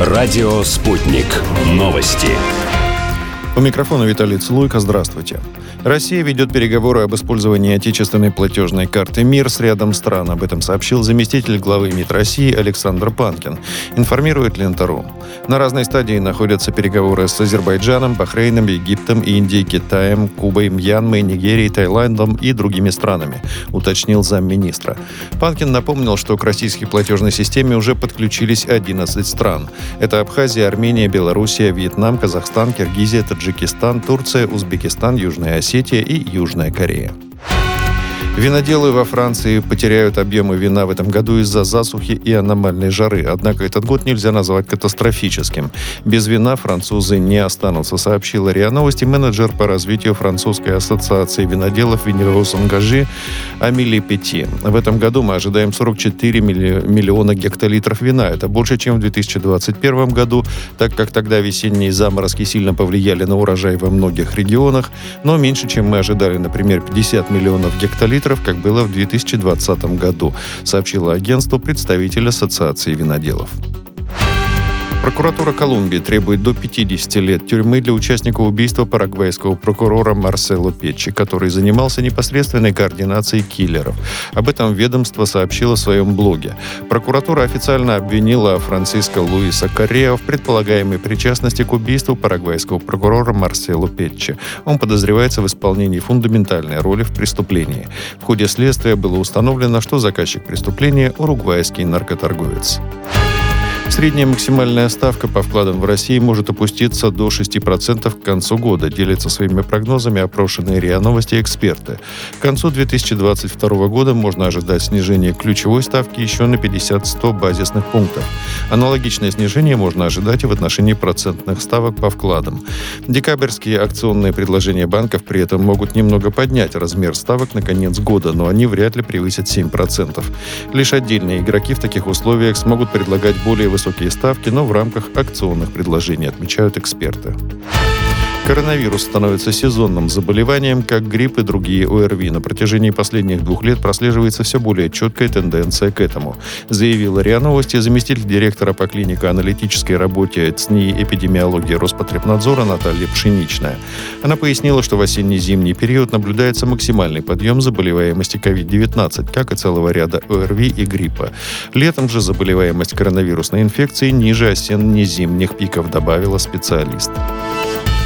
Радио «Спутник». Новости. У микрофона Виталий Цилуйко. Здравствуйте. Россия ведет переговоры об использовании отечественной платежной карты МИР с рядом стран. Об этом сообщил заместитель главы МИД России Александр Панкин. Информирует Лента.ру. На разной стадии находятся переговоры с Азербайджаном, Бахрейном, Египтом, Индией, Китаем, Кубой, Мьянмой, Нигерией, Таиландом и другими странами, уточнил замминистра. Панкин напомнил, что к российской платежной системе уже подключились 11 стран. Это Абхазия, Армения, Белоруссия, Вьетнам, Казахстан, Киргизия, Таджикистан, Турция, Узбекистан, Южная Осетия и Южная Корея. Виноделы во Франции потеряют объемы вина в этом году из-за засухи и аномальной жары. Однако этот год нельзя назвать катастрофическим. Без вина французы не останутся, сообщила РИА Новости менеджер по развитию французской ассоциации виноделов Vignerons Engagés Амели Петти. В этом году мы ожидаем 44 миллиона гектолитров вина. Это больше, чем в 2021 году, так как тогда весенние заморозки сильно повлияли на урожай во многих регионах, но меньше, чем мы ожидали, например, 50 миллионов гектолитров, как было в 2020 году, сообщило агентство представитель Ассоциации виноделов. Прокуратура Колумбии требует до 50 лет тюрьмы для участника убийства парагвайского прокурора Марсело Петчи, который занимался непосредственной координацией киллеров. Об этом ведомство сообщило в своем блоге. Прокуратура официально обвинила Франсиско Луиса Корреа в предполагаемой причастности к убийству парагвайского прокурора Марсело Петчи. Он подозревается в исполнении фундаментальной роли в преступлении. В ходе следствия было установлено, что заказчик преступления – уругвайский наркоторговец. Средняя максимальная ставка по вкладам в России может опуститься до 6% к концу года, делятся своими прогнозами опрошенные РИА Новости эксперты. К концу 2022 года можно ожидать снижения ключевой ставки еще на 50-100 базисных пунктов. Аналогичное снижение можно ожидать и в отношении процентных ставок по вкладам. Декабрьские акционные предложения банков при этом могут немного поднять размер ставок на конец года, но они вряд ли превысят 7%. Лишь отдельные игроки в таких условиях смогут предлагать более высокие ставки, но в рамках акционных предложений, отмечают эксперты. Коронавирус становится сезонным заболеванием, как грипп и другие ОРВИ. На протяжении последних 2 лет прослеживается все более четкая тенденция к этому, заявила РИА Новости заместитель директора по клинико-аналитической работе ЦНИИ эпидемиологии Роспотребнадзора Наталья Пшеничная. Она пояснила, что в осенне-зимний период наблюдается максимальный подъем заболеваемости COVID-19, как и целого ряда ОРВИ и гриппа. Летом же заболеваемость коронавирусной инфекцией ниже осенне-зимних пиков, добавила специалист.